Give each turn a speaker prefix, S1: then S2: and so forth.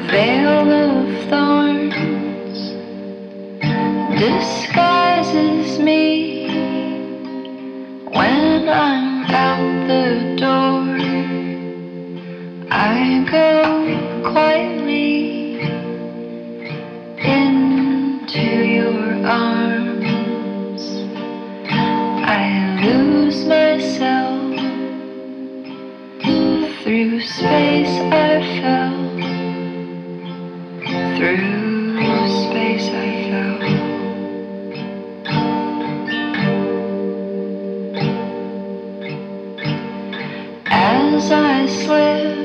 S1: veil of thorns disguises me when I'm out the door. I go quietly into your arms. I lose myself through space. I fell through space. I fell. As I slip